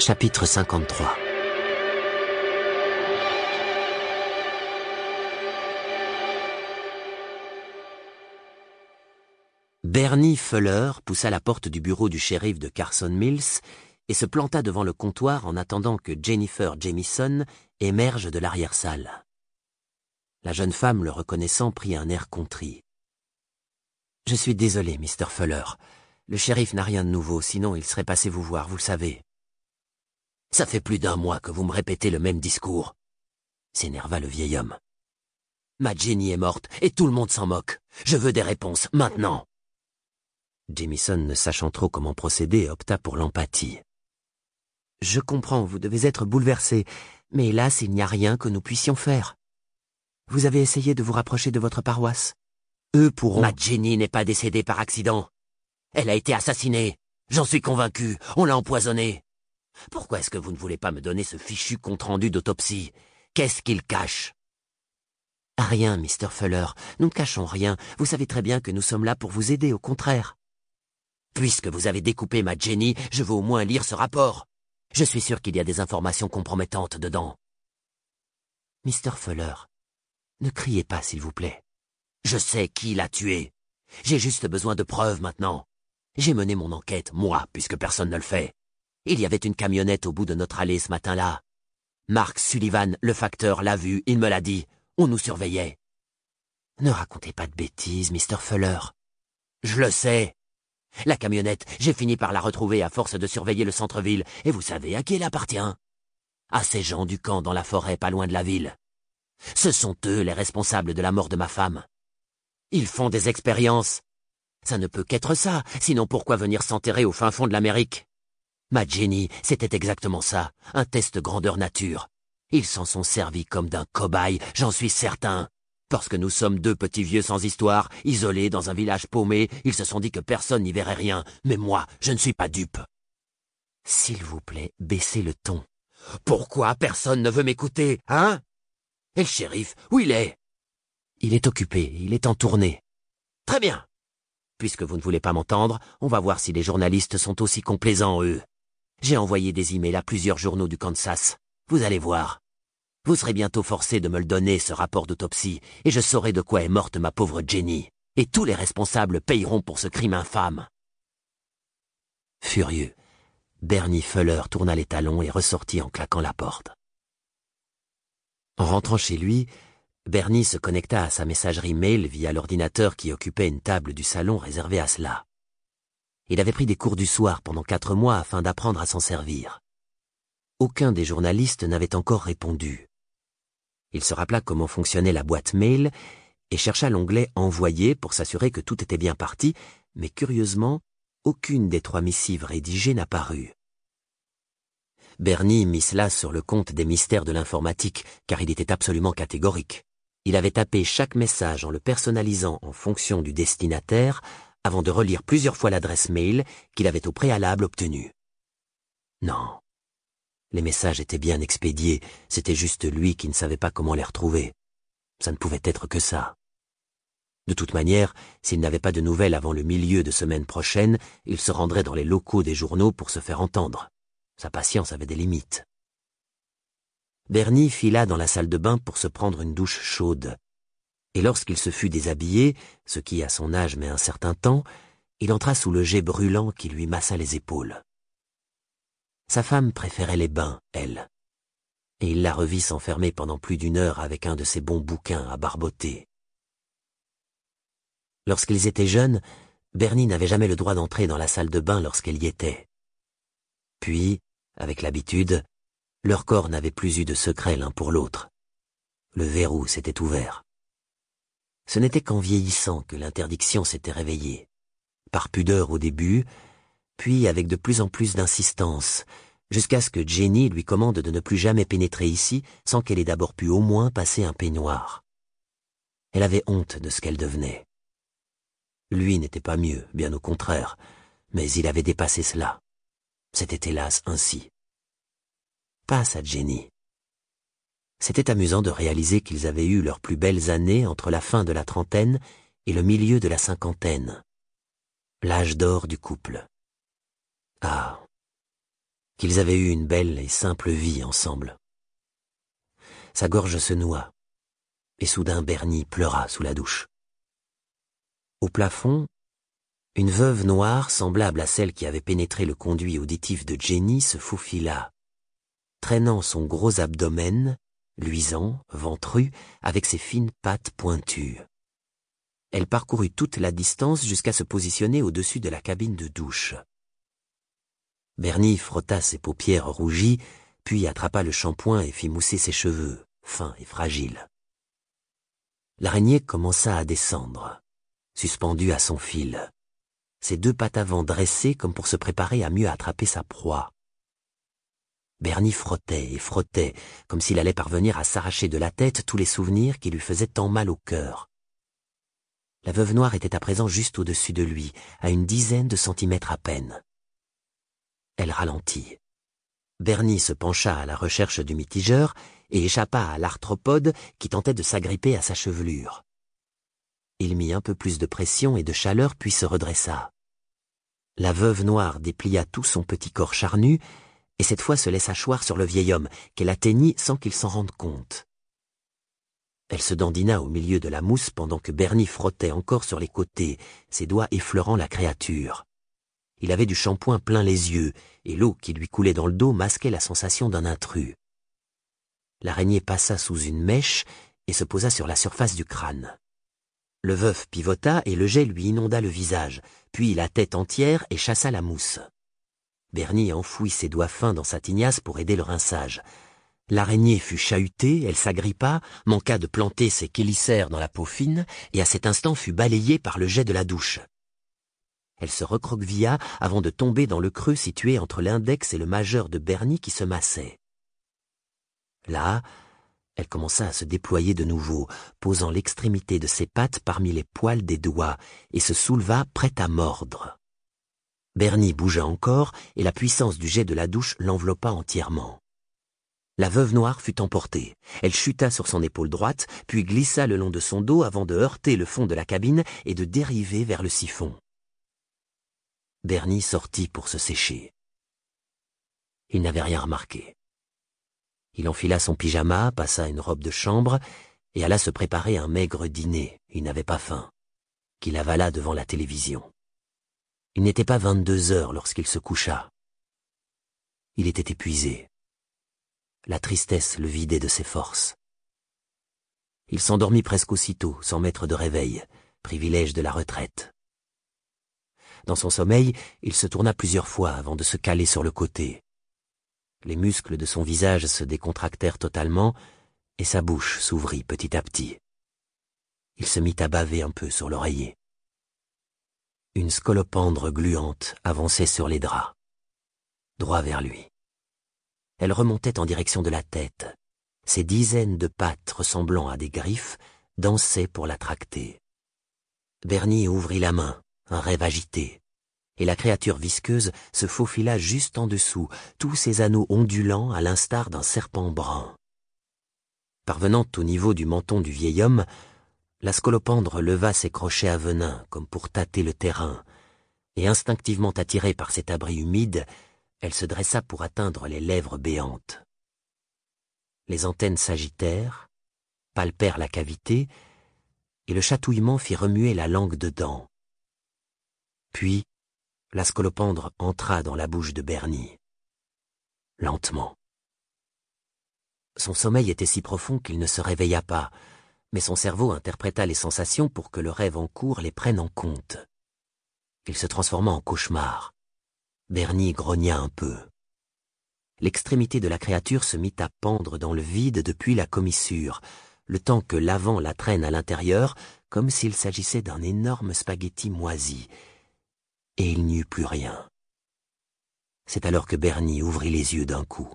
Chapitre 53. Bernie Fuller poussa la porte du bureau du shérif de Carson Mills et se planta devant le comptoir en attendant que Jennifer Jamison émerge de l'arrière-salle. La jeune femme, le reconnaissant, prit un air contrit. « Je suis désolé, Mr. Fuller. Le shérif n'a rien de nouveau, sinon il serait passé vous voir, vous le savez. » « Ça fait plus d'1 mois que vous me répétez le même discours. » s'énerva le vieil homme. « Ma Jenny est morte et tout le monde s'en moque. Je veux des réponses, maintenant. » Jamison, ne sachant trop comment procéder, opta pour l'empathie. « Je comprends, vous devez être bouleversé, mais hélas, il n'y a rien que nous puissions faire. Vous avez essayé de vous rapprocher de votre paroisse. Eux pourront... » « Ma Jenny n'est pas décédée par accident. Elle a été assassinée. J'en suis convaincu. On l'a empoisonnée. Pourquoi est-ce que vous ne voulez pas me donner ce fichu compte-rendu d'autopsie? Qu'est-ce qu'il cache? » « Rien, Mr. Fuller. Nous ne cachons rien. Vous savez très bien que nous sommes là pour vous aider, au contraire. » « Puisque vous avez découpé ma Jenny, je veux au moins lire ce rapport. Je suis sûr qu'il y a des informations compromettantes dedans. » « Mr. Fuller, ne criez pas, s'il vous plaît. Je sais qui l'a tué. J'ai juste besoin de preuves maintenant. J'ai mené mon enquête, moi, puisque personne ne le fait. Il y avait une camionnette au bout de notre allée ce matin-là. Mark Sullivan, le facteur, l'a vue, il me l'a dit. On nous surveillait. » « Ne racontez pas de bêtises, Mr. Fuller. »« Je le sais. La camionnette, j'ai fini par la retrouver à force de surveiller le centre-ville, et vous savez à qui elle appartient? À ces gens du camp dans la forêt pas loin de la ville. Ce sont eux les responsables de la mort de ma femme. Ils font des expériences. Ça ne peut qu'être ça, sinon pourquoi venir s'enterrer au fin fond de l'Amérique? Ma Jenny, c'était exactement ça, un test grandeur nature. Ils s'en sont servis comme d'un cobaye, j'en suis certain. Parce que nous sommes 2 petits vieux sans histoire, isolés dans un village paumé, ils se sont dit que personne n'y verrait rien. Mais moi, je ne suis pas dupe. S'il vous plaît, baissez le ton. Pourquoi personne ne veut m'écouter, hein? Et le shérif, où il est? Il est occupé, il est en tournée. Très bien. Puisque vous ne voulez pas m'entendre, on va voir si les journalistes sont aussi complaisants, eux. J'ai envoyé des emails à plusieurs journaux du Kansas. Vous allez voir. Vous serez bientôt forcé de me le donner, ce rapport d'autopsie, et je saurai de quoi est morte ma pauvre Jenny. Et tous les responsables payeront pour ce crime infâme. Furieux, Bernie Fuller tourna les talons et ressortit en claquant la porte. En rentrant chez lui, Bernie se connecta à sa messagerie mail via l'ordinateur qui occupait une table du salon réservée à cela. Il avait pris des cours du soir pendant 4 mois afin d'apprendre à s'en servir. Aucun des journalistes n'avait encore répondu. Il se rappela comment fonctionnait la boîte mail et chercha l'onglet « Envoyer » pour s'assurer que tout était bien parti, mais curieusement, aucune des 3 missives rédigées n'apparut. Bernie mit cela sur le compte des mystères de l'informatique, car il était absolument catégorique. Il avait tapé chaque message en le personnalisant en fonction du destinataire, avant de relire plusieurs fois l'adresse mail qu'il avait au préalable obtenue. Non. Les messages étaient bien expédiés, c'était juste lui qui ne savait pas comment les retrouver. Ça ne pouvait être que ça. De toute manière, s'il n'avait pas de nouvelles avant le milieu de semaine prochaine, il se rendrait dans les locaux des journaux pour se faire entendre. Sa patience avait des limites. Bernie fila dans la salle de bain pour se prendre une douche chaude. Et lorsqu'il se fut déshabillé, ce qui à son âge met un certain temps, il entra sous le jet brûlant qui lui massa les épaules. Sa femme préférait les bains, elle. Et il la revit s'enfermer pendant plus d'1 heure avec un de ses bons bouquins à barboter. Lorsqu'ils étaient jeunes, Bernie n'avait jamais le droit d'entrer dans la salle de bain lorsqu'elle y était. Puis, avec l'habitude, leur corps n'avait plus eu de secret l'un pour l'autre. Le verrou s'était ouvert. Ce n'était qu'en vieillissant que l'interdiction s'était réveillée. Par pudeur au début, puis avec de plus en plus d'insistance, jusqu'à ce que Jenny lui commande de ne plus jamais pénétrer ici sans qu'elle ait d'abord pu au moins passer un peignoir. Elle avait honte de ce qu'elle devenait. Lui n'était pas mieux, bien au contraire, mais il avait dépassé cela. C'était hélas ainsi. Pas sa Jenny. C'était amusant de réaliser qu'ils avaient eu leurs plus belles années entre la fin de la trentaine et le milieu de la cinquantaine. L'âge d'or du couple. Ah, qu'ils avaient eu une belle et simple vie ensemble. Sa gorge se noua, et soudain Bernie pleura sous la douche. Au plafond, une veuve noire, semblable à celle qui avait pénétré le conduit auditif de Jenny, se faufila, traînant son gros abdomen, luisant, ventru, avec ses fines pattes pointues. Elle parcourut toute la distance jusqu'à se positionner au-dessus de la cabine de douche. Bernie frotta ses paupières rougies, puis attrapa le shampoing et fit mousser ses cheveux, fins et fragiles. L'araignée commença à descendre, suspendue à son fil, ses deux pattes avant dressées comme pour se préparer à mieux attraper sa proie. Bernie frottait et frottait, comme s'il allait parvenir à s'arracher de la tête tous les souvenirs qui lui faisaient tant mal au cœur. La veuve noire était à présent juste au-dessus de lui, à une dizaine de centimètres à peine. Elle ralentit. Bernie se pencha à la recherche du mitigeur et échappa à l'arthropode qui tentait de s'agripper à sa chevelure. Il mit un peu plus de pression et de chaleur puis se redressa. La veuve noire déplia tout son petit corps charnu et cette fois se laissa choir sur le vieil homme qu'elle atteignit sans qu'il s'en rende compte. Elle se dandina au milieu de la mousse pendant que Bernie frottait encore sur les côtés, ses doigts effleurant la créature. Il avait du shampoing plein les yeux et l'eau qui lui coulait dans le dos masquait la sensation d'un intrus. L'araignée passa sous une mèche et se posa sur la surface du crâne. Le veuf pivota et le jet lui inonda le visage, puis la tête entière et chassa la mousse. Bernie enfouit ses doigts fins dans sa tignasse pour aider le rinçage. L'araignée fut chahutée, elle s'agrippa, manqua de planter ses chélicères dans la peau fine et à cet instant fut balayée par le jet de la douche. Elle se recroquevilla avant de tomber dans le creux situé entre l'index et le majeur de Bernie qui se massait. Là, elle commença à se déployer de nouveau, posant l'extrémité de ses pattes parmi les poils des doigts, et se souleva prête à mordre. Bernie bougea encore, et la puissance du jet de la douche l'enveloppa entièrement. La veuve noire fut emportée. Elle chuta sur son épaule droite, puis glissa le long de son dos avant de heurter le fond de la cabine et de dériver vers le siphon. Bernie sortit pour se sécher. Il n'avait rien remarqué. Il enfila son pyjama, passa une robe de chambre et alla se préparer un maigre dîner, il n'avait pas faim, qu'il avala devant la télévision. Il n'était pas 22 heures lorsqu'il se coucha. Il était épuisé. La tristesse le vidait de ses forces. Il s'endormit presque aussitôt, sans mettre de réveil, privilège de la retraite. Dans son sommeil, il se tourna plusieurs fois avant de se caler sur le côté. Les muscles de son visage se décontractèrent totalement et sa bouche s'ouvrit petit à petit. Il se mit à baver un peu sur l'oreiller. Une scolopendre gluante avançait sur les draps, droit vers lui. Elle remontait en direction de la tête. Ses dizaines de pattes ressemblant à des griffes dansaient pour la tracter. Bernie ouvrit la main, un rêve agité. Et la créature visqueuse se faufila juste en dessous, tous ses anneaux ondulants à l'instar d'un serpent brun. Parvenant au niveau du menton du vieil homme, la scolopendre leva ses crochets à venin comme pour tâter le terrain, et instinctivement attirée par cet abri humide, elle se dressa pour atteindre les lèvres béantes. Les antennes s'agitèrent, palpèrent la cavité, et le chatouillement fit remuer la langue dedans. Puis, la scolopendre entra dans la bouche de Bernie. Lentement. Son sommeil était si profond qu'il ne se réveilla pas, mais son cerveau interpréta les sensations pour que le rêve en cours les prenne en compte. Il se transforma en cauchemar. Bernie grogna un peu. L'extrémité de la créature se mit à pendre dans le vide depuis la commissure, le temps que l'avant la traîne à l'intérieur, comme s'il s'agissait d'un énorme spaghetti moisi. Et il n'y eut plus rien. C'est alors que Bernie ouvrit les yeux d'un coup.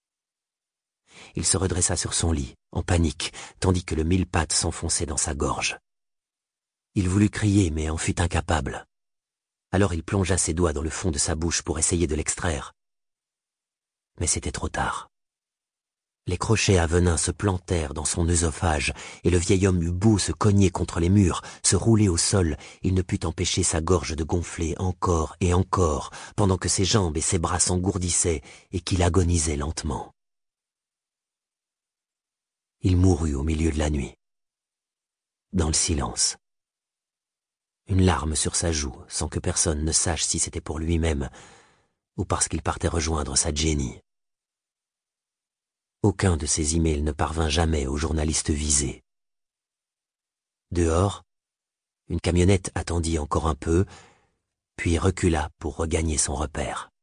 Il se redressa sur son lit, en panique, tandis que le mille-pattes s'enfonçait dans sa gorge. Il voulut crier, mais en fut incapable. Alors il plongea ses doigts dans le fond de sa bouche pour essayer de l'extraire. Mais c'était trop tard. Les crochets à venin se plantèrent dans son œsophage, et le vieil homme eut beau se cogner contre les murs, se rouler au sol, il ne put empêcher sa gorge de gonfler encore et encore, pendant que ses jambes et ses bras s'engourdissaient et qu'il agonisait lentement. Il mourut au milieu de la nuit, dans le silence. Une larme sur sa joue, sans que personne ne sache si c'était pour lui-même ou parce qu'il partait rejoindre sa Jenny. Aucun de ces emails ne parvint jamais au journaliste visé. Dehors, une camionnette attendit encore un peu, puis recula pour regagner son repère.